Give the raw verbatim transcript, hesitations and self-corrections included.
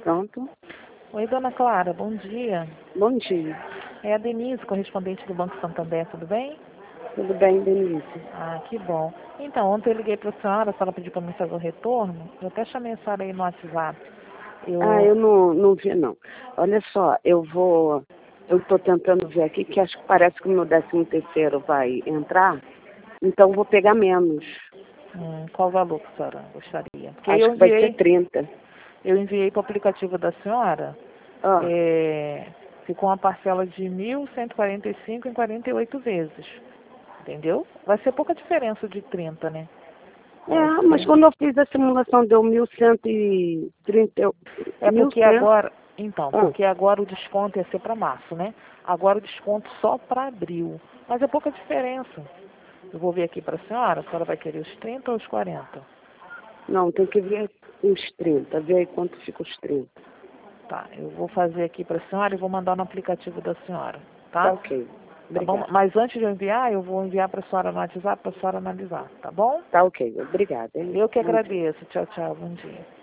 Pronto. Oi, dona Clara, bom dia. Bom dia. É a Denise, correspondente do Banco Santander, tudo bem? Tudo bem, Denise? Ah, que bom. Então, ontem eu liguei para a senhora, a senhora pediu para mim fazer o retorno. Eu até chamei a senhora aí no WhatsApp. Eu... Ah, eu não, não vi, não. Olha só, eu vou... Eu estou tentando ver aqui, que acho que parece que o meu décimo terceiro vai entrar, então vou pegar menos. Hum, qual valor que a senhora gostaria? Porque Acho eu que vai ser enviei, trinta. eu enviei para o aplicativo da senhora, Ah, é, ficou uma parcela de mil cento e quarenta e cinco em quarenta e oito vezes. Entendeu? Vai ser pouca diferença de trinta, né? Vai é, mas ser... quando eu fiz a simulação deu mil cento e trinta. É mil porque cem. agora, então, Ah, porque agora o desconto ia ser para março, né? Agora o desconto só para abril. Mas é pouca diferença. Eu vou ver aqui para a senhora, a senhora vai querer os trinta ou os quarenta? não, tem que ver os trinta, ver aí quanto fica os trinta. Tá, eu vou fazer aqui para a senhora e vou mandar no aplicativo da senhora, Tá tá? ok. Tá bom? Obrigada. Mas antes de eu enviar, eu vou enviar para a senhora no WhatsApp para a senhora analisar, tá bom? Tá ok. Obrigada, hein? Eu que Bom dia. agradeço. Tchau, tchau. Bom dia.